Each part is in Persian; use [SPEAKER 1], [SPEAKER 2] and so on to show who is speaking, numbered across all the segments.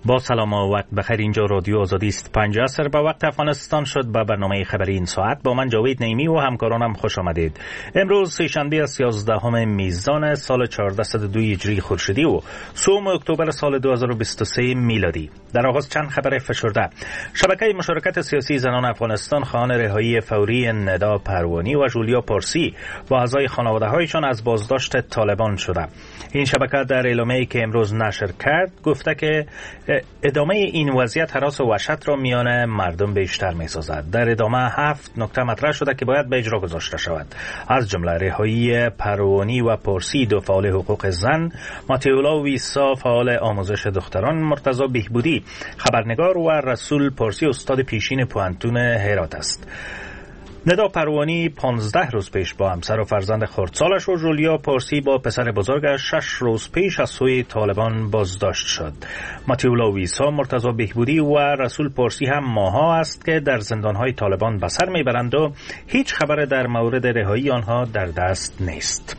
[SPEAKER 1] با سلام و وقت بخیر. اینجا رادیو آزادی است. 5 عصر به وقت افغانستان شد. به برنامه خبری این ساعت با من جاوید نعیمی و همکارانم خوش آمدید. امروز سه‌شنبه است 11 میزان سال 1402 هجری خورشیدی و 3 اکتبر سال 2023 میلادی. در آغاز چند خبر فشرده. شبکه مشارکت سیاسی زنان افغانستان خواهان رهایی فوری ندا پروانی و جولیا پارسی و اعضای خانواده‌هایشان از بازداشت طالبان شده. این شبکه در اعلامیه‌ای که امروز نشر کرد گفته که ادامه این وضعیت هراس و وحشت را میان مردم بیشتر می‌سازد. در ادامه 7 نکته مطرح شده که باید به اجرا گذاشته شود، از جمله رهایی پروانی و پارسی، دو فعال حقوق زن، ماتیولا ویسا فعال آموزش دختران، مرتضی بهبودی خبرنگار و رسول پارسی استاد پیشین پوهنتون هرات است. ندا پروانی 15 روز پیش با همسر و فرزند خردسالش و جولیا پارسی با پسر بزرگش 6 روز پیش از سوی طالبان بازداشت شد. ماتیولا ویسا، مرتضی بهبودی و رسول پارسی هم ماها است که در زندانهای طالبان به سر میبرند و هیچ خبر در مورد رهایی آنها در دست نیست.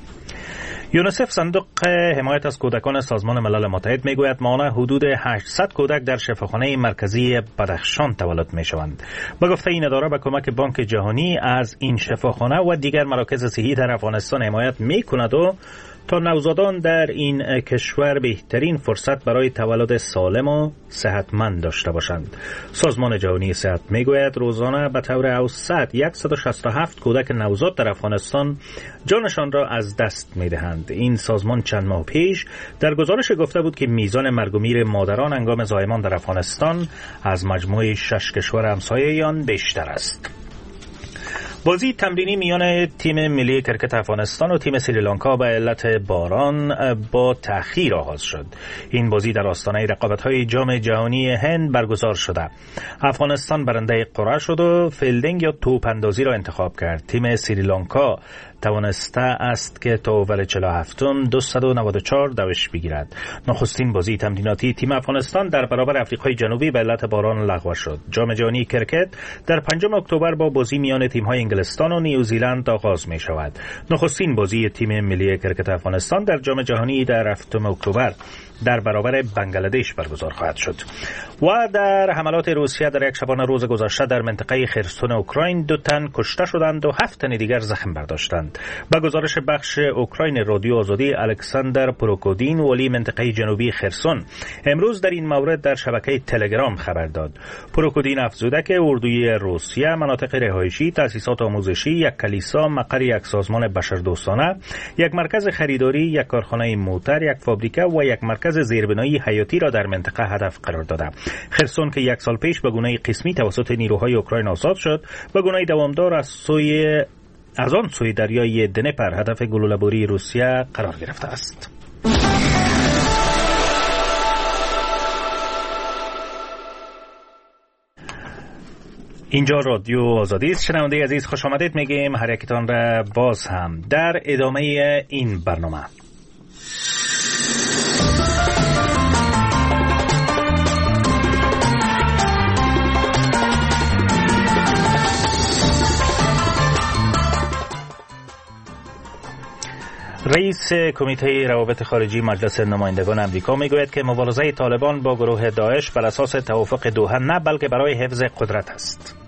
[SPEAKER 1] یونیسف صندوق حمایت از کودکان سازمان ملل متحد میگوید ماهانه حدود 800 کودک در شفاخانه مرکزی بدخشان تولد میشوند. به گفته این اداره به کمک بانک جهانی از این شفاخانه و دیگر مراکز صحی در افغانستان حمایت میکند و تا نوزادان در این کشور بهترین فرصت برای تولد سالم و صحتمند داشته باشند. سازمان جهانی صحت میگوید روزانه به طور اوسط 167 کودک نوزاد در افغانستان جانشان را از دست میدهند. این سازمان چند ماه پیش در گزارش گفته بود که میزان مرگ و میر مادران هنگام زایمان در افغانستان از مجموع 6 کشور همسایه آن بیشتر است. بازی تمرینی میان تیم ملی کرکت افغانستان و تیم سریلانکا به علت باران با تأخیر آغاز شد. این بازی در آستانه رقابت‌های جام جهانی هند برگزار شده. افغانستان برنده قرعه شد و فیلدینگ یا توپ اندازی را انتخاب کرد. تیم سریلانکا توانسته است که تا اول 47م 294 دوش بگیرد. نخستین بازی تمریناتی تیم افغانستان در برابر آفریقای جنوبی به علت باران لغو شد. جام جهانی کرکت در 5 اکتبر با بازی میان تیم‌های انگلستان و نیوزیلند آغاز می شود. نخستین بازی تیم ملی کرکت افغانستان در جام جهانی در 7 اکتبر در برابر بنگلادش برگزار خواهد شد. و در حملات روسیه در یک شبانه روز گذشته در منطقه خرسون اوکراین 2 تن کشته شدند و 7 تن دیگر زخم برداشتند. با گزارش بخش اوکراین رادیو آزادی، الکساندر پروکودین ولی منطقه جنوبی خرسون امروز در این مورد در شبکه تلگرام خبر داد. پروکودین افزوده که اردوی روسیه مناطق رهایشی، تأسیسات آموزشی، یک کلیسا، مقر یک سازمان بشردوستانه، یک مرکز خریداری، یک کارخانه موتر، یک فابریکه و یک مرکز زیربنایی حیاتی را در منطقه هدف قرار داده. خرسون که 1 سال پیش به گونه قسمی توسط نیروهای اوکراین آزاد شد، به گونه دوامدار از آن سوی دریای دنپر هدف گلوله‌باری روسیه قرار گرفته است. اینجا رادیو آزادی است. شنونده عزیز خوش آمدید میگیم هر یکتان را باز هم در ادامه این برنامه. رئیس کمیته روابط خارجی مجلس نمایندگان آمریکا میگوید که مبارزه طالبان با گروه داعش بر اساس توافق دوحه نه بلکه برای حفظ قدرت است.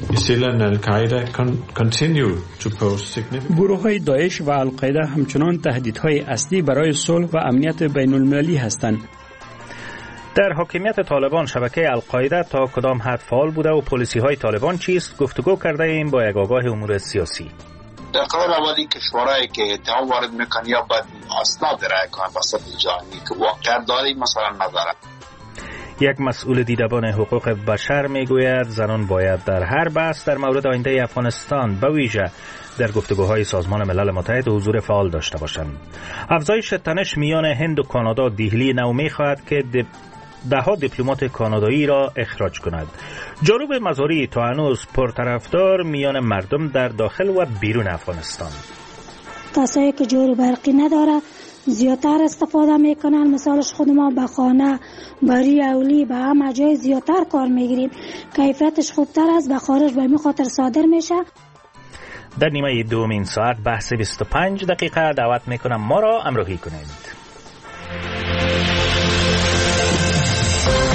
[SPEAKER 2] گروه‌های داعش و القاعده همچنان تهدیدهای اصلی برای صلح و امنیت بین المللی هستند.
[SPEAKER 1] در حاکمیت طالبان شبکه القاعده تا کدام حد فعال بوده و پالیسی‌های طالبان چیست؟ گفتگو کرده ایم با یک آگاه امور سیاسی.
[SPEAKER 3] در قرار اولی کشورهایی که اتهام وارد میکنن یا باید اسناد ارائه کنن به سطح جهانی که واقعا داری مثلا نداره.
[SPEAKER 1] یک مسئول دیدبان حقوق بشر میگوید زنان باید در هر بحث در مورد آینده افغانستان به ویژه در گفتگوهای سازمان ملل متحد حضور فعال داشته باشند. افزایش تنش میان هند و کانادا دیهلی نو میخواهد که دهها دیپلمات کانادایی را اخراج کند. جنوب مزاری تا هنوز پرطرفدار میان مردم در داخل و بیرون افغانستان.
[SPEAKER 4] کسایی که جوری برقی نداره زیادتر استفاده میکنن. مثالش خود ما به خانه، بری اولی، به همه جای زیادتر کار میگیریم. کیفیتش خوبتر است، به خارج به این خاطر صادر میشه.
[SPEAKER 1] در نیمه دومین ساعت بحث 25 دقیقه دعوت میکنم ما را همراهی کنید.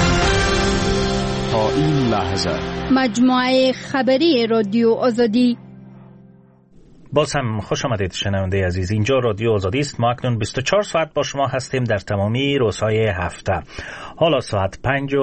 [SPEAKER 2] تا این لحظه.
[SPEAKER 5] مجموعه خبری رادیو آزادی.
[SPEAKER 1] باز هم خوش آمدید شنونده عزیز. اینجا رادیو آزادی است. ما اکنون 24 ساعت با شما هستیم در تمامی روزهای هفته. حالا ساعت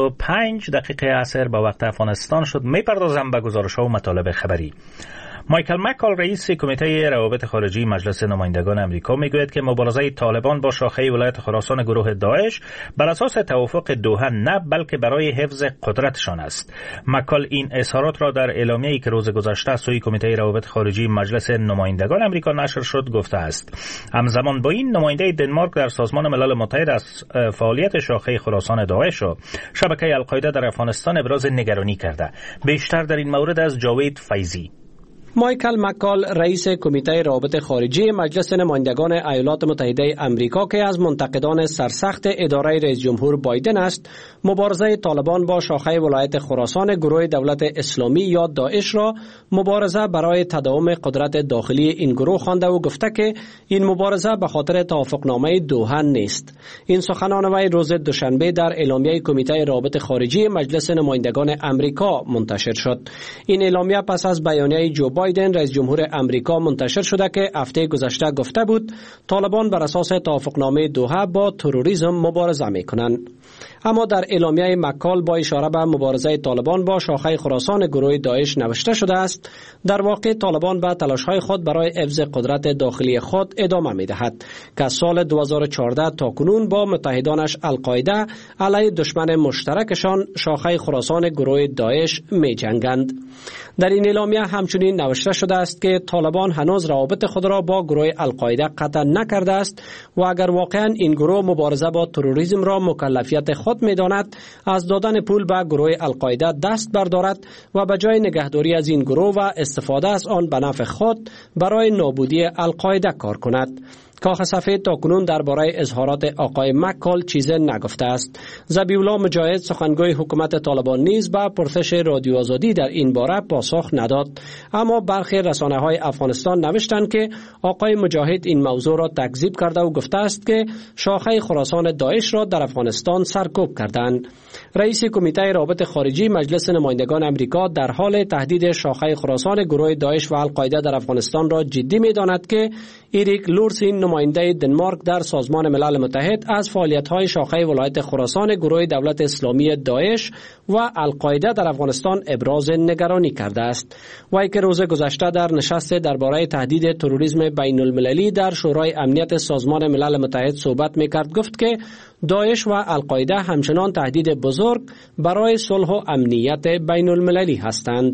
[SPEAKER 1] 5:05 عصر با وقت افغانستان شد. میپردازم به گزارش‌ها و مطالب خبری. مایکل مکال رئیس کمیته روابط خارجی مجلس نمایندگان امریکا میگوید که مبارزه طالبان با شاخه ولایت خراسان گروه داعش بر اساس توافق دوحه نه بلکه برای حفظ قدرتشان است. مکال این اظهارات را در اعلامیه‌ای که روز گذشته از سوی کمیته روابط خارجی مجلس نمایندگان امریکا نشر شد گفته است. همزمان با این نماینده دنمارک در سازمان ملل متحد از فعالیت شاخه خراسان داعش و شبکه القاعده در افغانستان ابراز نگرانی کرده. بیشتر در این مورد از جاوید فیضی.
[SPEAKER 6] مایکل مکال رئیس کمیته روابط خارجی مجلس نمایندگان ایالات متحده امریکا که از منتقدان سرسخت اداره رئیس جمهور بایدن است، مبارزه طالبان با شاخه ولایت خراسان گروه دولت اسلامی یا داعش را مبارزه برای تداوم قدرت داخلی این گروه خوانده و گفته که این مبارزه به خاطر توافقنامه دوحه نیست. این سخنان وی روز دوشنبه در اعلامیه کمیته روابط خارجی مجلس نمایندگان امریکا منتشر شد. این اعلامیه پس از بیانیه جو بایدن رئیس جمهور امریکا منتشر شده که هفته گذشته گفته بود طالبان بر اساس توافقنامه دوحه با تروریسم مبارزه میکنند. اما در اعلامیه مکال با اشاره به مبارزه طالبان با شاخه خراسان گروه داعش نوشته شده است در واقع طالبان به تلاش‌های خود برای حفظ قدرت داخلی خود ادامه می‌دهد که از سال 2014 تا کنون با متحدانش القاعده علیه دشمن مشترکشان شاخه خراسان گروه داعش می‌جنگند. در این اعلامیه همچنین نوشته شده است که طالبان هنوز روابط خود را با گروه القاعده قطع نکرده است و اگر واقعا این گروه مبارزه با تروریسم را مکلفیت خود می‌داند از دادن پول به گروه القاعده دست بردارد و به جای نگهداری از این گروه و استفاده از آن به نفع خود برای نابودی القاعده کار کند. کاخ سفید تاکنون درباره اظهارات آقای مکال چیز نگفته است. ذبیح‌الله مجاهد سخنگوی حکومت طالبان نیز به پرسش رادیو آزادی در این باره پاسخ نداد، اما برخی رسانه‌های افغانستان نوشتند که آقای مجاهد این موضوع را تکذیب کرده و گفته است که شاخه خراسان داعش را در افغانستان سرکوب کردند. رئیس کمیته روابط خارجی مجلس نمایندگان امریکا در حال تهدید شاخه خراسان گروه داعش و القاعده در افغانستان را جدی می‌داند که ایریک لورسین نماینده دنمارک در سازمان ملل متحد از فعالیت‌های شاخه ولایت خراسان گروه دولت اسلامی داعش و القاعده در افغانستان ابراز نگرانی کرده است. وی که روز گذشته در نشست درباره تهدید تروریسم بین‌المللی در شورای امنیت سازمان ملل متحد صحبت می‌کرد گفت که داعش و القاعده همچنان تهدید بزرگ برای صلح و امنیت بین‌المللی هستند.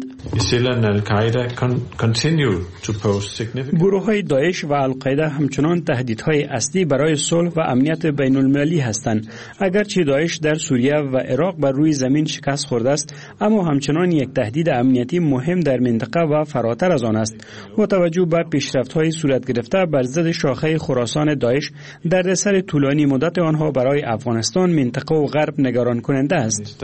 [SPEAKER 2] گروه‌های داعش و القاعده همچنان تهدیدهای اصلی برای صلح و امنیت بین‌المللی هستند. اگرچه داعش در سوریه و عراق بر روی زمین شکست خورده است، اما همچنان یک تهدید امنیتی مهم در منطقه و فراتر از آن است. با توجه به پیشرفت‌های صورت گرفته بر ضد شاخه خراسان داعش، دردسر طولانی مدت آنها برای افغانستان، منطقه و غرب نگران کننده است.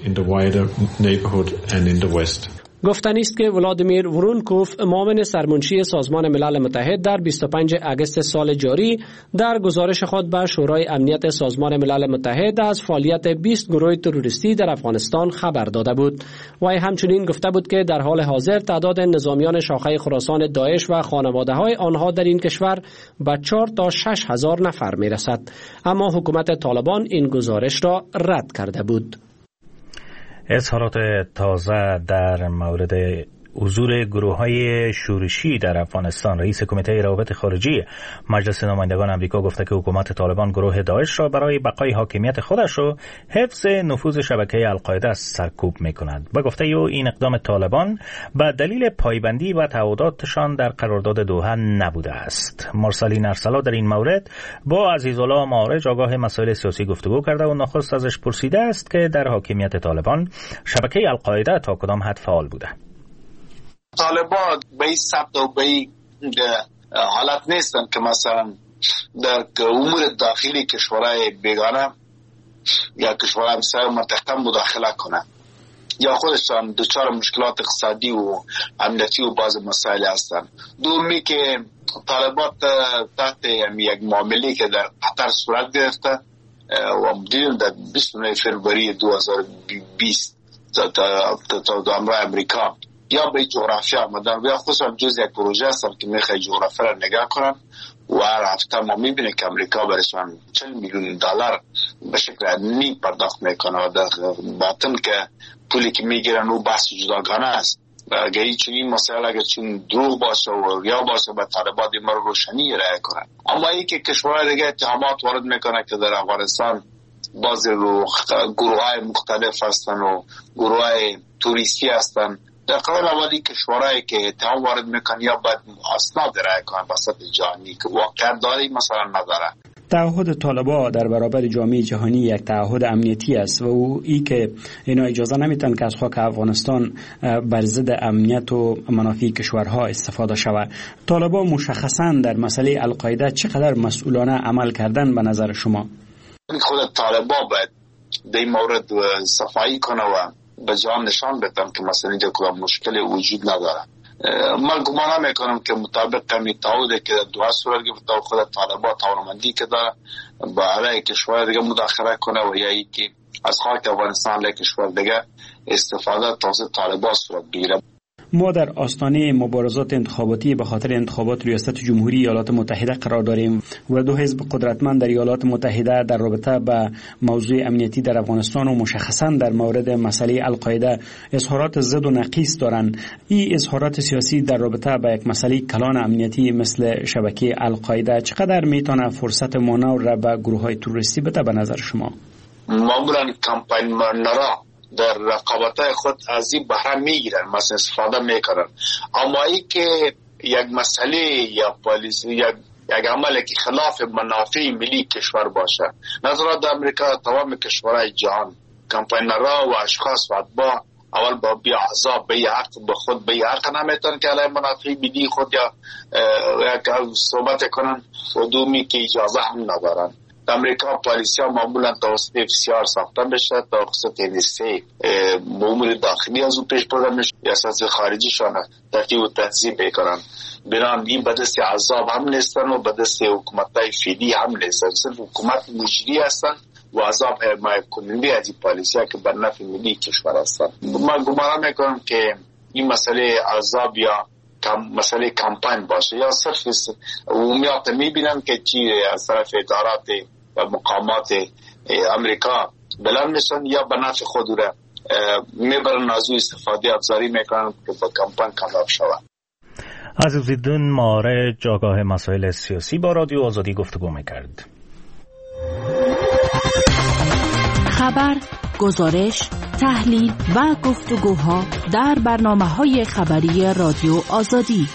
[SPEAKER 6] گفتنی است که ولادیمیر ورونکوف معاون سرمنشی سازمان ملل متحد در 25 اگست سال جاری در گزارش خود به شورای امنیت سازمان ملل متحد از فعالیت 20 گروه تروریستی در افغانستان خبر داده بود. وی همچنین گفته بود که در حال حاضر تعداد نظامیان شاخه خراسان داعش و خانواده‌های آنها در این کشور به 4 تا 6 هزار نفر می‌رسد، اما حکومت طالبان این گزارش را رد کرده بود.
[SPEAKER 1] اظهارات تازه در مورد حضور گروه‌های شورشی در افغانستان. رئیس کمیته روابط خارجی مجلس نمایندگان امریکا گفته که حکومت طالبان گروه داعش را برای بقای حاکمیت خودش و حفظ نفوذ شبکه القاعده سرکوب می‌کند. با گفته او این اقدام طالبان به دلیل پایبندی و تعهداتشان در قرارداد دوحه نبوده است. مرسلین ارسلا در این مورد با عزیزالله معارج آگاه مسائل سیاسی گفتگو کرده و نخست ازش پرسیده است که در حاکمیت طالبان شبکه القاعده تا کدام حد فعال بوده.
[SPEAKER 3] طالبان به این سبت و به این حالت نیستن که مثلا در امور داخلی کشورهای بیگانه یا کشورهای همسایه منطقه مداخله کنند یا خودشان دچار مشکلات اقتصادی و امنیتی و بعض مسائل هستند. دومی که طالبان تحت یک معامله که در قطر صورت گرفته و دیدیم در 29 فروری 2020 امرای امریکا یا به جغرافیا آمدن و یا خصوصا جز یک پروژه هستن که میخوای جغرافیا را نگاه کنن و هر هفته ما میبینه که امریکا برشان 40 میلیون دلار به شکل علمی پرداخت میکنه و در باطن که پولی که میگیرن و بحث جداگانه است. اگر این مسئله اگر چون دروغ باشه و یا باشه به طالبان ما رو روشنی ارائه کنن. اما این که کشورهای دیگه اتهامات وارد میکنه که در افغانستان بعضی گروه‌های مختلف هستن و گروه‌های توریستی هستن، در قبل اولی کشورهایی که اتهام وارد میکنن یا باید اسناد ارائه کنن به سطح جهانی که واقعا داره مثلا نداره.
[SPEAKER 2] تعهد طالبان در برابر جامعه جهانی یک تعهد امنیتی است و او ای که اینا اجازه نمیتن که از خاک افغانستان بر ضد امنیت و منافع کشورها استفاده شود. طالبان مشخصا در مسئله القاعده چقدر مسئولانه عمل کردن به نظر شما؟
[SPEAKER 3] خود طالبان باید در این مورد صفایی کنه و به جهان نشان بدن که مثلا اینجا کدام مشکل وجود نداره. من گمان میکنم که مطابق همین تعهدی که دو صورت گرفته خود طالبان توانمندی که داره با علیه کشور دیگه مداخله کنه و یا ای که از خاک افغانستان علیه کشور دیگه استفاده توسط طالبان صورت بگیره.
[SPEAKER 2] ما در آستانه مبارزات انتخاباتی به خاطر انتخابات ریاست جمهوری ایالات متحده قرار داریم و دو حزب قدرتمند در ایالات متحده در رابطه با موضوع امنیتی در افغانستان و مشخصا در مورد مسئله القاعده اظهارات ضد و نقیص دارند. این اظهارات سیاسی در رابطه با یک مسئله کلان امنیتی مثل شبکه القاعده چقدر میتونه فرصت مانور را به گروه‌های تروریستی بده به نظر شما؟
[SPEAKER 3] معمولا کمپاین منرا در رقابتای خود از این بهره میگیرن، مثلا استفاده میکنن. اما ای که یک مسئله یا پالیسی یک عمل که خلاف منافع ملی کشور باشه، نظرات امریکا تمام کشورهای جهان کمپاینرها و اشخاص و اتباع اول با بی عذاب به حق به خود به حق نمیتون که علیه منافع ملی خود یا صحبت کنن و دومی که اجازه هم ندارن. امریکا پالیسی ها معمولا توسط FCR ساخته بشه تا خصوص NSA امور داخلی از او پیش برده میشه یا اساس خارجی شانه ترتیب و تنظیم بکنن. بنام این به دست عذاب هم نیستن و به دست حکومتای فیدی هم نیستن، صرف حکومت مجری هستن و عذاب حمایت کننده از این پالیسی ها که بر نفع ملی کشور هستن. من گمان میکنم که این مسئله عذاب یا مسئله کمپاین باشه یا صرف عمومیات میبینن که چی از طرف ادارات و مقامات امریکا بلند میشن یا به نفع خود را میبرن از او استفاده ابزاری میکنن که با کمپاین کامیاب شود.
[SPEAKER 1] عزیزیدون ماره جاگاه مسائل سیاسی با رادیو آزادی گفتگو میکرد.
[SPEAKER 7] خبر، گزارش، تحلیل و گفتگوها در برنامه‌های خبری رادیو آزادی.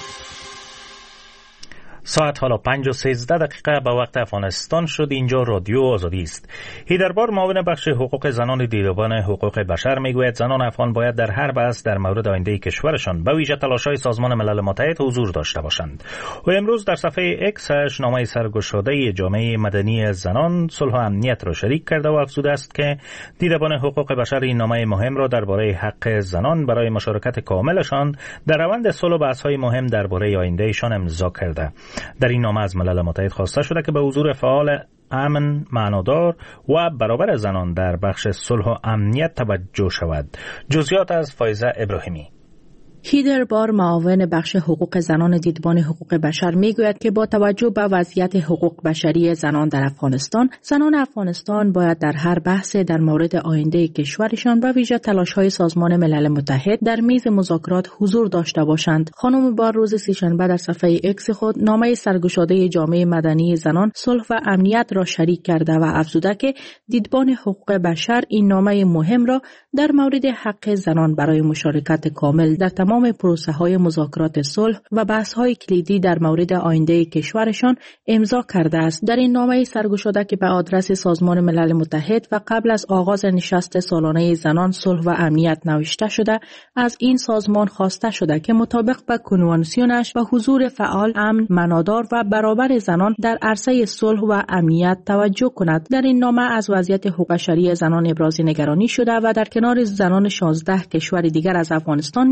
[SPEAKER 1] ساعت حالا 5:13 به وقت افغانستان شد. اینجا رادیو آزادی است. هیدربار معاون بخش حقوق زنان دیدبان حقوق بشر میگوید زنان افغان باید در هر بحث در مورد آینده کشورشان به ویژه تلاش‌های سازمان ملل متحد حضور داشته باشند. و امروز در صفحه اکسش نامه سرگشاده جامعه مدنی زنان صلح و امنیت را شریک کرده و افزوده است که دیدبان حقوق بشر این نامه مهم را درباره حق زنان برای مشارکت کاملشان در روند صلح و بحث‌های مهم درباره آیندهشان امضا کرده. در این نامه از ملل متحد خواسته شده که به حضور فعال امن، معنادار و برابر زنان در بخش صلح و امنیت توجه شود. جزئیات از فایزه ابراهیمی.
[SPEAKER 8] هیدربار معاون بخش حقوق زنان دیدبان حقوق بشر میگوید که با توجه به وضعیت حقوق بشری زنان در افغانستان، زنان افغانستان باید در هر بحث در مورد آینده کشورشان و ویژه تلاش‌های سازمان ملل متحد در میز مذاکرات حضور داشته باشند. خانم بار روز سه‌شنبه در صفحه اکس خود نامه سرگشاده جامعه مدنی زنان صلح و امنیت را شریک کرده و افزوده که دیدبان حقوق بشر این نامه مهم را در مورد حق زنان برای مشارکت کامل در تمام پروسه‌های مذاکرات صلح و بحث‌های کلیدی در مورد آینده کشورشان امضا کرده است. در این نامه سرگشاده که به آدرس سازمان ملل متحد و قبل از آغاز نشست سالانه زنان صلح و امنیت نوشته شده، از این سازمان خواسته شده که مطابق با کنوانسیونش و حضور فعال، امن، معنادار و برابر زنان در عرصه صلح و امنیت توجه کند. در این نامه از وضعیت حقوق بشری زنان ابراز نگرانی شده و در کنار زنان 16 کشور دیگر از افغانستان نیز یاد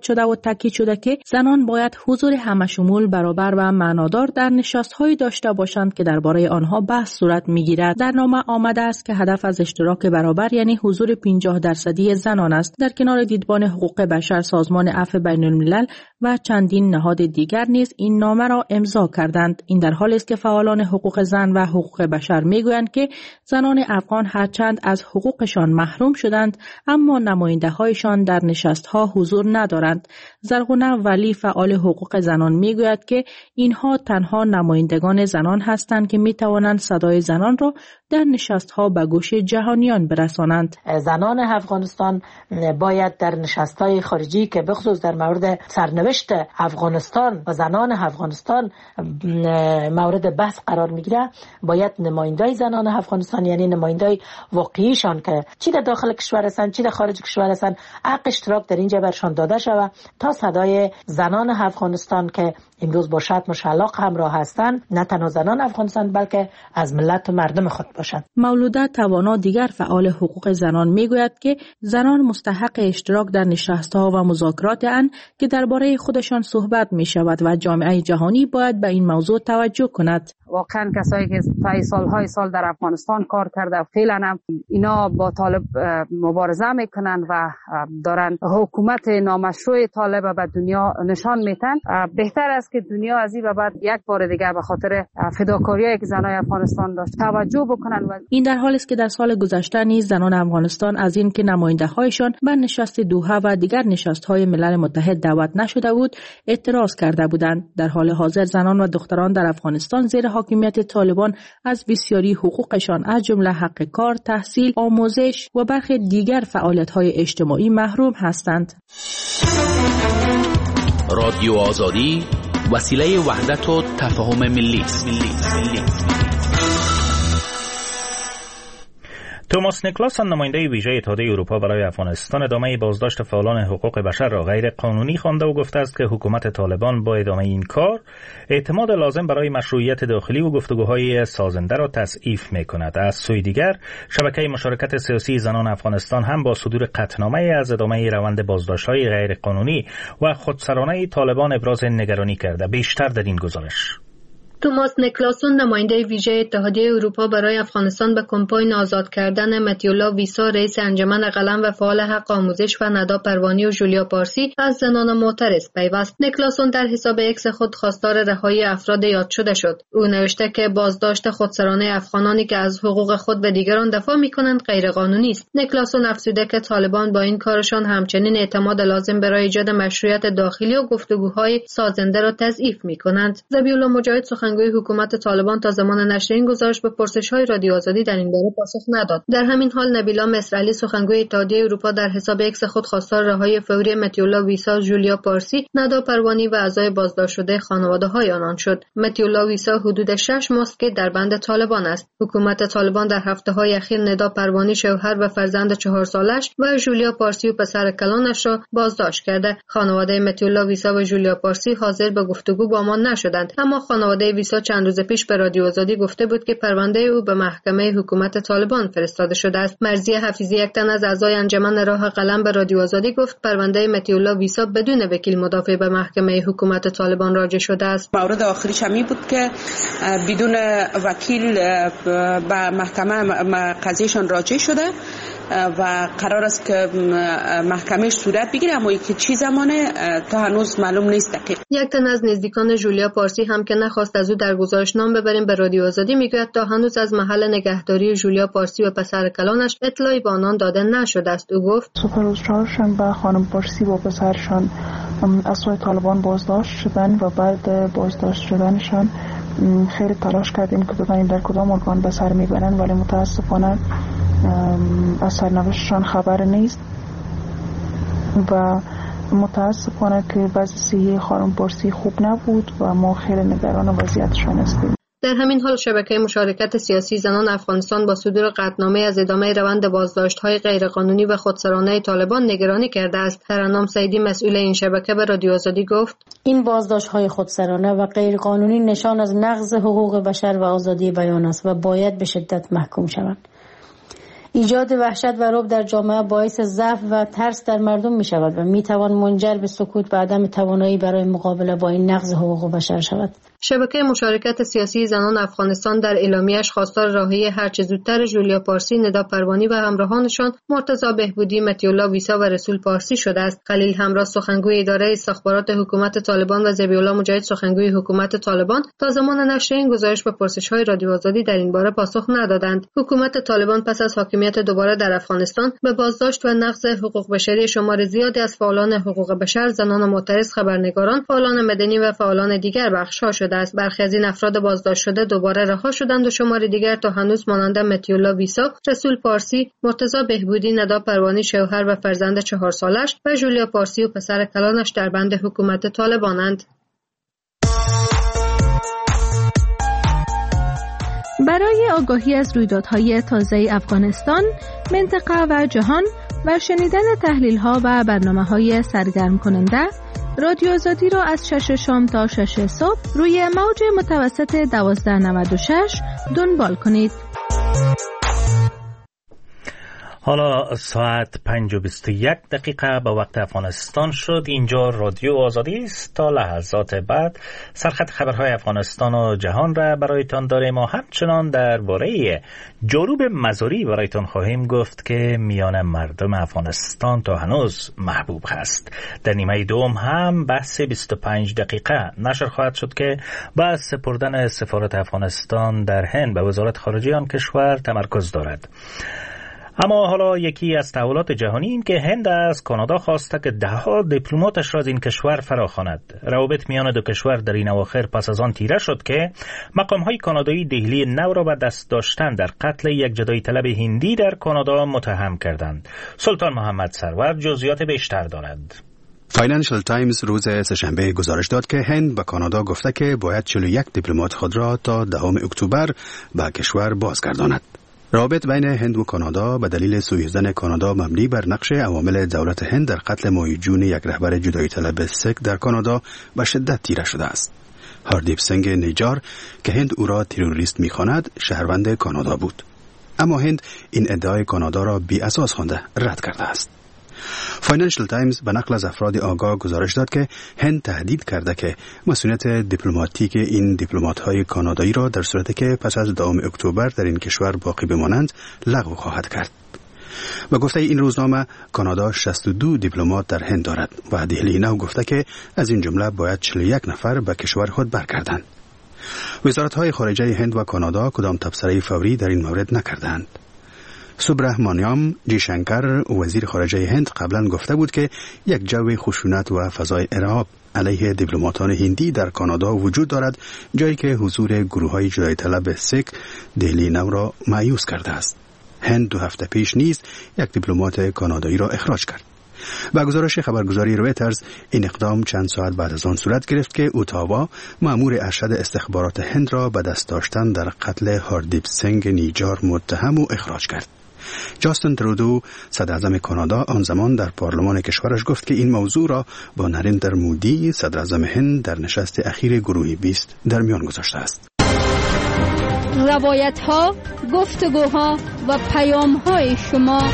[SPEAKER 8] شده و تاکید شده که زنان باید حضور همشمول، برابر و معنادار در نشست‌های داشته باشند که درباره آنها بحث صورت می‌گیرد. در نامه آمده است که هدف از اشتراک برابر یعنی حضور 50% زنان است. در کنار دیدبان حقوق بشر، سازمان عفو بین‌الملل و چندین نهاد دیگر نیز این نامه را امضا کردند. این در حالی است که فعالان حقوق زن و حقوق بشر میگویند که زنان افغان هرچند از حقوقشان محروم شدند اما نماینده‌هایشان در نشست‌ها حضور ندارند. زرغونه ولی فعال حقوق زنان میگوید که اینها تنها نمایندگان زنان هستند که میتوانند صدای زنان را در نشست‌ها به گوش جهانیان برسانند.
[SPEAKER 9] زنان افغانستان باید در نشست‌های خارجی که بخصوص در مورد سرنوشت افغانستان و زنان افغانستان مورد بحث قرار میگیره، باید نمایندای زنان افغانستان یعنی نمایندای واقعیشان که چی در داخل کشور هستند چی در خارج کشور هستند حق اشتراک در اینجا برشان داده شود تا صدای زنان افغانستان که امروز با شتم و شلاق همراه هستند نه تنها زنان افغانستان بلکه از ملت و مردم خود باشند.
[SPEAKER 8] مولوده توانا دیگر فعال حقوق زنان میگوید که زنان مستحق اشتراک در نشست‌ها و مذاکرات اند که درباره خودشان صحبت می شود و جامعه جهانی باید به این موضوع توجه کند.
[SPEAKER 10] واقعا کسایی که طی سالهای سال در افغانستان کار کرده فعلا هم اینا با طالب مبارزه میکنن و دارن حکومت نامشروع طالب به دنیا نشان میتن. بهتر است که دنیا از این به بعد یک بار دیگر به خاطر فداکاریایی که زنان افغانستان داشت توجه بکنن. و
[SPEAKER 8] این در حالی است که در سال گذشته نیز زنان افغانستان از این که نماینده‌هایشان به نشست دوحه و دیگر نشست‌های ملل متحد دعوت نشده بود اعتراض کرده بودند. در حال حاضر زنان و دختران در افغانستان زیر حاکمیت طالبان از بسیاری حقوقشان از جمله حق کار، تحصیل، آموزش و برخی دیگر فعالیت‌های اجتماعی محروم هستند.
[SPEAKER 11] رادیو آزادی وسیله وحدت و تفاهم ملی است.
[SPEAKER 1] توماس نیکلاسون نماینده ویژه اتحادیه اروپا برای افغانستان ادامه بازداشت فعالان حقوق بشر را غیر قانونی خوانده و گفته است که حکومت طالبان با ادامه این کار اعتماد لازم برای مشروعیت داخلی و گفتگوهای سازنده را تضعیف می‌کند. از سوی دیگر شبکه مشارکت سیاسی زنان افغانستان هم با صدور قطعنامه از ادامه روند بازداشت‌های غیر قانونی و خودسرانه طالبان ابراز نگرانی کرده. بیشتر در این گزارش.
[SPEAKER 12] توماس نیکلاسون نماینده ویژه اتحادیه اروپا برای افغانستان به کمپاین آزاد کردن متیولا ویسا، رئیس انجمن قلم و فعال حق آموزش و ندا پروانی و جولیا پارسی از زنان معترض پیوست. نیکلاسون در حساب اکس خود خواستار رهایی افراد یاد شده شد. او نوشته که بازداشت خودسرانه افغانانی که از حقوق خود به دیگران دفاع می‌کنند غیرقانونی است. نیکلاسون افزوده که طالبان با این کارشان همچنین اعتماد لازم برای ایجاد مشروعیت داخلی و گفتگوهای سازنده را تضعیف می‌کنند. ذبیح‌الله مجاهد سخنگوی حکومت طالبان تا زمان نشر این گزارش به پرسش‌های رادیو آزادی در این باره پاسخ نداد. در همین حال نبیلا مصرعلی سخنگوی اتحادیه اروپا در حساب اکس خود خواستار رهایی فوری متیولا ویسا، جولیا پارسی، ندا پروانی و اعضای بازداشت شده خانواده‌های آنان شد. متیولا ویسا حدود 6 ماه که در بند طالبان است. حکومت طالبان در هفته‌های اخیر ندا پروانی شوهر و فرزند 4 سالش و جولیا پارسی و پسر کلانش را بازداشت کرده. خانواده متیولا ویسا و جولیا پارسی حاضر به گفتگو با ما نشدند، اما خانواده ویسا چند روز پیش به رادیو آزادی گفته بود که پرونده او به محکمه حکومت طالبان فرستاده شده است. مرضی حفیظی، یک تن از اعضای انجمن راه قلم، به رادیو آزادی گفت پرونده متیولا ویسا بدون وکیل مدافع به محکمه حکومت طالبان راجع شده است.
[SPEAKER 13] مورد آخریش همی بود که بدون وکیل به محکمه قضیهشان راجع شده و قرار است که محکمه صورت بگیره، اما که چی زمانه تا هنوز معلوم نیست دقیق.
[SPEAKER 12] یک تن از نزدیکان جولیا پارسی هم که نخواست از او در گزارش نام ببریم به رادیو آزادی میگوید تا هنوز از محل نگهداری جولیا پارسی و پسر کلانش اطلاعی به آنان داده نشده است. او گفت
[SPEAKER 14] روز چهارشنبه به خانم پارسی و پسرشان از سوی طالبان بازداشت شدن و بعد بازداشت شدنشان خیلی تلاش کردیم که ببینیم در کدام ارگان به سر میبرن، ولی متاسفانه از سرنوشتشان خبر نیست و متاسفانه که بعضی صحی خانم پارسی خوب نبود و ما خیلی نگران وضعیتشان هستیم.
[SPEAKER 12] در همین حال شبکه مشارکت سیاسی زنان افغانستان با صدور قطعنامه از ادامه روند بازداشت‌های غیرقانونی و خودسرانه طالبان نگرانی کرده است. ترنم سیدی مسئول این شبکه به رادیو آزادی گفت
[SPEAKER 15] این بازداشت‌های خودسرانه و غیرقانونی نشان از نقض حقوق بشر و آزادی بیان است و باید به شدت محکوم شوند. ایجاد وحشت و رعب در جامعه باعث ضعف و ترس در مردم می شود و می توان منجر به سکوت و عدم توانایی برای مقابله با این نقض حقوق بشر شود.
[SPEAKER 12] شبکه مشارکت سیاسی زنان افغانستان در اعلامیه‌اش خواستار راهی هرچه زودتر جولیا پارسی، ندا پروانی و همراهانشان مرتضی بهبودی، متی‌الله ویسا و رسول پارسی شده است. خلیل همراه سخنگوی اداره استخبارات حکومت طالبان و ذبیح‌الله مجاهد سخنگوی حکومت طالبان تا زمان نشر این گزارش به پرسش‌های رادیو آزادی در این باره پاسخ ندادند. حکومت طالبان پس از حاکمیت دوباره در افغانستان به بازداشت و نقض حقوق بشری شمار زیادی از فعالان حقوق بشر، زنان معترض، خبرنگاران، فعالان مدنی و فعالان دیگر بخش‌ها شده است. برخی از این افراد بازداشت شده دوباره رها شدند و شمار دیگر تا هنوز مانند متی‌الله ویسا، رسول پارسی، مرتضی بهبودی، ندا پروانی شوهر و فرزند 4 سالش و جولیا پارسی و پسر کلانش در بند حکومت طالبانند.
[SPEAKER 5] برای آگاهی از رویدادهای تازه افغانستان، منطقه و جهان و شنیدن تحلیل‌ها و برنامه‌های سرگرم کننده، رادیو آزادی را از 6 شام تا 6 صبح روی موج متوسط 1296 دنبال کنید.
[SPEAKER 1] حالا ساعت 5:21 به وقت افغانستان شد. اینجا رادیو آزادی است. تا لحظات بعد سرخط خبرهای افغانستان و جهان را برایتان داریم و همچنان درباره جنوب مزاری برایتان خواهیم گفت که میان مردم افغانستان تا هنوز محبوب هست. در نیمه دوم هم بحث 25 دقیقه نشر خواهد شد که با سپردن سفارت افغانستان در هند به وزارت خارجه آن کشور تمرکز دارد. اما حالا یکی از تحولات جهانی این که هند از کانادا خواسته که 10 دیپلماتش را از این کشور فراخواند. روابط میان دو کشور در این اواخر پس از آن تیره شد که مقام‌های کانادایی دهلی نو را به دست داشتن در قتل یک جدایی طلب هندی در کانادا متهم کردند. سلطان محمد سرور جزئیات بیشتر دارد.
[SPEAKER 16] فاینانشل تایمز روز سه‌شنبه گزارش داد که هند به کانادا گفته که باید 41 دیپلمات خود را تا 10 اکتبر به کشور بازگرداند. رابط بین هند و کانادا به دلیل سوء کانادا مبنی بر نقش عوامل دولت هند در قتل ماه جون یک رهبر جدایی طلب سیک در کانادا به شدت تیره شده است. هاردیپ سنگ نیجار که هند او را تروریست می‌خواند شهروند کانادا بود، اما هند این ادعای کانادا را بی اساس خوانده رد کرده است. فاینانشل تایمز به نقل از افراد آگاه گزارش داد که هند تهدید کرده که مسئولیت دیپلماتیک این دیپلمات‌های کانادایی را در صورتی که پس از 10 اکتبر در این کشور باقی بمانند لغو خواهد کرد. و گفته این روزنامه کانادا 62 دیپلمات در هند دارد و دهلی نو گفته که از این جمله باید 41 نفر به کشور خود برگردند. وزارت‌های خارجه هند و کانادا کدام تبصره فوری در این مورد نکردند. سوبرهمانیام جیشنکر وزیر خارجه هند قبلا گفته بود که یک جو خشونت و فضای ارهاب علیه دیپلماتان هندی در کانادا وجود دارد، جایی که حضور گروه‌های جدایی طلب سیک دهلی نو را مایوس کرده است. هند 2 هفته پیش نیز یک دیپلمات کانادایی را اخراج کرد. با گزارش خبرگزاری رویترز این اقدام چند ساعت بعد از آن صورت گرفت که اوتاوا مأمور ارشد استخبارات هند را به دست داشتن در قتل هاردیپ سنگ نیجار متهم و اخراج کرد. جاستین ترودو صدر اعظم کانادا آن زمان در پارلمان کشورش گفت که این موضوع را با نریندر مودی صدر اعظم هند در نشست اخیر گروه 20 در میان گذاشته است.
[SPEAKER 5] روایت‌ها، گفتگوها و پیام‌های شما.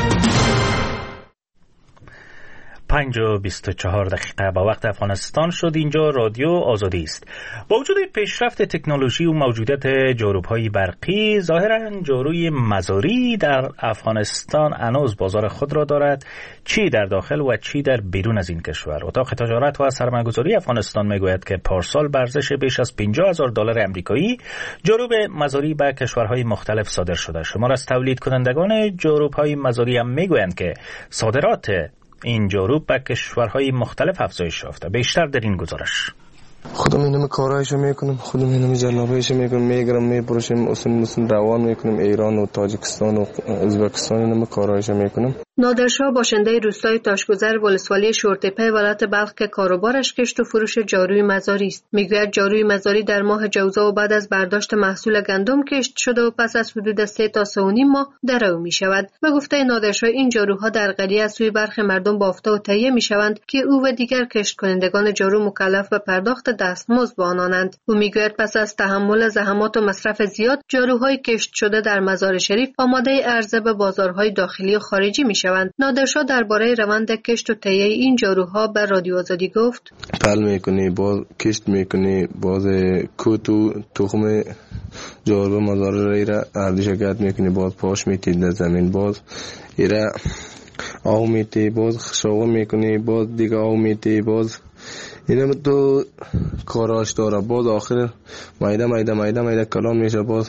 [SPEAKER 1] 5:24 به وقت افغانستان شد. اینجا رادیو آزادی است. با وجود پیشرفت تکنولوژی و موجودیت جاروب‌های برقی، ظاهراً جاروی مزاری در افغانستان هنوز بازار خود را دارد، چی در داخل و چی در بیرون از این کشور. اتاق تجارت و سرمایه‌گذاری افغانستان میگوید که پارسال به ارزش بیش از $50,000 آمریکایی جاروب مزاری به کشورهای مختلف صادر شده. شمار از تولید کنندگان جاروب‌های مزاری هم میگویند که صادرات این جاروب به کشورهای مختلف افزایش یافته. بیشتر در این گزارش.
[SPEAKER 17] خودم اینم کارایشو میکنم، خودم اینم جلابیشو میکنم، میگیرم میپروشم، اصلا روان میکنم ایران و تاجیکستان و ازبکستان، اینم کارایشو میکنم.
[SPEAKER 12] نادرشاه باشنده روستای تاشگذر ولسوالی شورتپه ولایت بلخ که کاروبارش کشت و فروش جاروی مزاری است، میگوید جاروی مزاری در ماه جوزا و بعد از برداشت محصول گندم کشت شده و پس از حدود 3 تا 3.5 ماه درو می شود. به گفته نادرشاه این جاروها در قریه از سوی برخی مردم بافته و تهیه می شوند که او و دیگر کشت کنندگان جارو مکلف به پرداخت دستمزد به آنانند. او میگوید پس از تحمل زحمات و مصرف زیاد، جاروهای کشت شده در مزار شریف آماده عرضه به بازارهای داخلی و خارجی میشوند. نادرشاه درباره روند کشت و تهیه این جاروها به رادیو آزادی گفت:
[SPEAKER 17] پل میکنی، باز کشت میکنی، باز کوتو تخم جارو مزار را اردیش گرد میکنی، باز پاش میتی در زمین، باز ایره آو میتی، باز خشاوه میکنی، باز دیگه آو میتی، باز اینم تو کاراش داره. باز آخر مایده کلان میشه، باز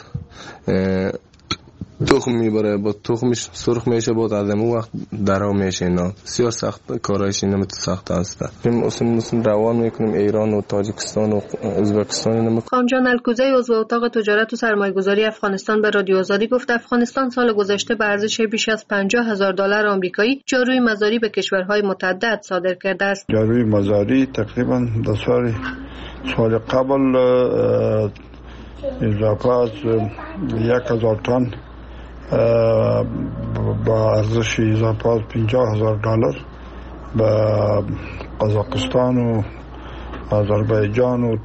[SPEAKER 17] تخم میبره، باز تخمش سرخ میشه، باز از اون وقت درا میشه. اینا بسیار سخت کارایش، اینم سخت است. مثلا روان میکنیم ایران و تاجیکستان و ازبکستان.
[SPEAKER 12] خانجان الکوزی عضو اتاق تجارت و سرمایه‌گذاری افغانستان به رادیو آزادی گفت افغانستان سال گذشته به ارزش بیش از $50,000 آمریکایی جاروی مزاری به کشورهای متعدد صادر کرده است.
[SPEAKER 18] جاروی مزاری تقریبا در سال قبل اضافه از 1,000 تن با ارزش اضافه از $50,000 به قزاقستان و آذربایجان و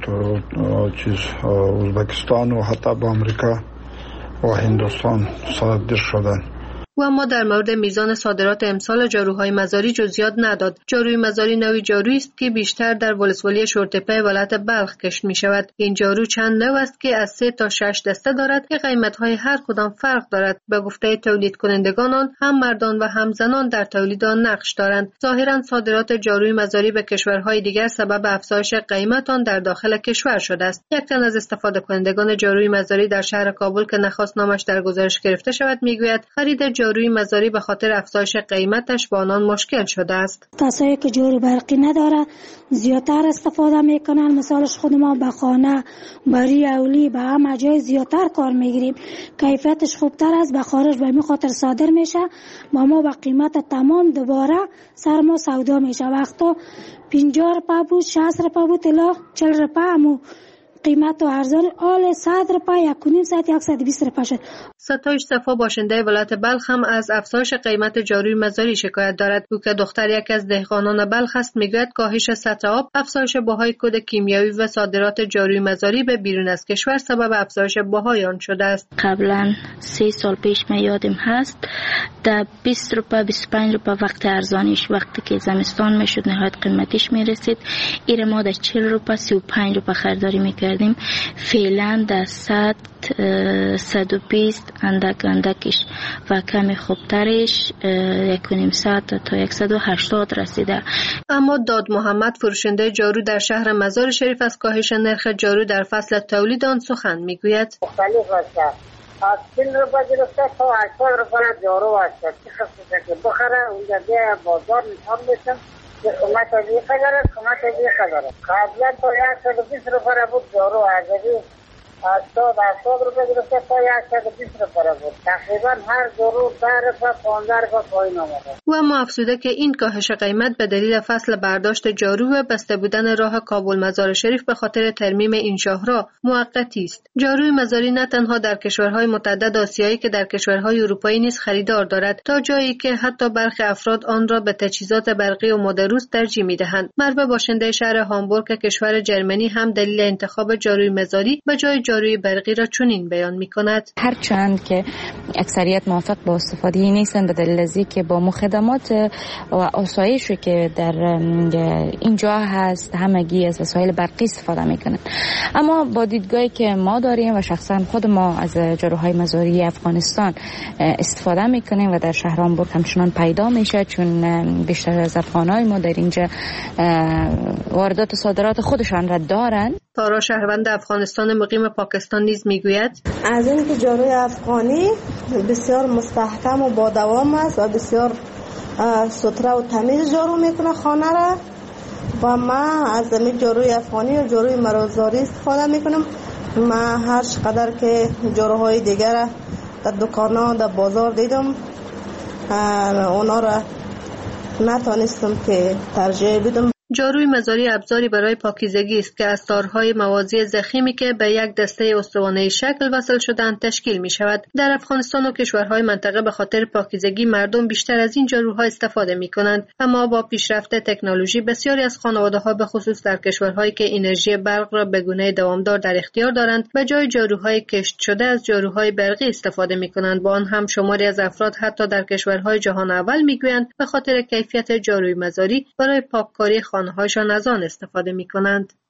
[SPEAKER 18] ازبکستان و حتی به آمریکا و هندوستان صادر شدند.
[SPEAKER 12] و اما در مورد میزان صادرات امسال جاروهای مزاری جزئیات نداد. جاروی مزاری نوعی جارویی است که بیشتر در ولسوالی شورتپه ولایت بلخ کشت می شود. این جارو چند نوع است که از 3 تا 6 دسته دارد که قیمت‌های هر کدام فرق دارد. به گفته تولید کنندگان آن هم مردان و هم زنان در تولید آن نقش دارند. ظاهرا صادرات جاروی مزاری به کشورهای دیگر سبب افزایش قیمت آن در داخل کشور شده است. یک تن از استفاده کنندگان جاروی مزاری در شهر کابل که نخواست نامش در گزارش گرفته شود میگوید خرید جاروی مزاری به خاطر افزایش قیمتش با آنان مشکل شده است.
[SPEAKER 4] کسایی که جارو برقی نداره زیادتر استفاده میکنن. مثالش خود ما به خانه، بری اولی، به همه جای زیادتر کار میگیریم. کیفیتش خوبتر است، به خارج به این خاطر صادر میشه. ما به قیمت تمام دوباره سر ما سودا میشه. وقتا 50 روپیه بود، 60 روپیه بود، الا 40 روپیه همو قیمت و ارزان آل 100 روپیه، 1.5 ساعت 120 روپیه شد.
[SPEAKER 12] ستایش صفا باشنده ولایت بلخ هم از افزایش قیمت جاروی مزاری شکایت دارد. او که دختر یک از دهقانان بلخ است میگوید کاهش سطح آب، افزایش بهای کد کیمیایی و صادرات جاروی مزاری به بیرون از کشور سبب افزایش بهای آن شده است.
[SPEAKER 19] قبلا 3 سال پیش من یادم هست در 20 روپیه 25 روپیه وقت ارزانیش، وقتی که زمستان میشد نهایت قیمتش میرسید، ایره ما در 40 روپیه 35 روپیه خریداری میکردیم. فعلا در 100 120 اندکش و کمی خوبترش 1.5 ساعت تا 180 رسیده.
[SPEAKER 12] اما داد محمد فروشنده جارو در شهر مزار شریف از کاهش نرخ جارو در فصل تولید آن سخن میگوید.
[SPEAKER 20] مختلف است. از 30 روپیه گرفته تا 80 روپیه جارو است. چه خصوصی که بخره اونجا بازار نشان میشن که قیمت از این قدره، قیمت از این قدره. قبلا تا 120 روپیه بود جارو عجبی. 80 روپیه گرفته تا 120 روپیه بود. تقریبا هر جارو 10 روپیه 15 روپیه پایین آمده.
[SPEAKER 12] و اما افزوده که این کاهش قیمت به دلیل فصل برداشت جارو و بسته بودن راه کابل مزار شریف به خاطر ترمیم این شاهراه موقتی است. جاروی مزاری نه تنها در کشورهای متعدد آسیایی که در کشورهای اروپایی نیز خریدار دارد، تا جایی که حتی برخی افراد آن را به تجهیزات برقی و مدروس ترجیح می‌دهند. مروه باشنده شهر هامبورگ کشور جرمنی هم دلیل انتخاب جاروی مزاری به جای جاروی برقی را چنین بیان می‌کند.
[SPEAKER 21] هرچند که اکثریت موافق با استفاده نیستند به دلیل از اینکه با خدمات و آسایشی که در اینجا هست همگی از وسایل برقی استفاده میکنند، اما با دیدگاهی که ما داریم و شخصا خود ما از جاروهای مزاری افغانستان استفاده میکنیم و در شهر هامبورگ همچنان پیدا میشه، چون بیشتر از افغانای ما در اینجا واردات و صادرات خودشان را دارند.
[SPEAKER 12] تارا شهروند افغانستان مقیم پاکستان نیز میگوید
[SPEAKER 22] از اینکه جاروی افغانی بسیار مستحکم و با دوام است و بسیار ستره و تمیز جارو میکنه خانه را و من از این جاروی افغانی و جاروی مزاری استفاده میکنم. من هر چقدر که جاروهای دیگر در دکان‌ها در بازار دیدم اونا را نتونستم که ترجیح بدم.
[SPEAKER 12] جاروی مزاری ابزاری برای پاکیزگی است که از تارهای موازی ضخیمی که به یک دسته استوانه‌ای شکل وصل شده‌اند تشکیل می‌شود. در افغانستان و کشورهای منطقه به خاطر پاکیزگی مردم بیشتر از این جاروها استفاده می‌کنند، اما با پیشرفت تکنولوژی بسیاری از خانواده‌ها به خصوص در کشورهایی که انرژی برق را به گونه دوامدار در اختیار دارند به جای جاروهای کشت شده از جاروهای برقی استفاده می‌کنند. با آن هم شماری از افراد حتی در کشورهای جهان اول می‌گویند به خاطر کیفیت جاروی مزاری برای پاککاری خانه‌هایشان از آن استفاده می‌کنند.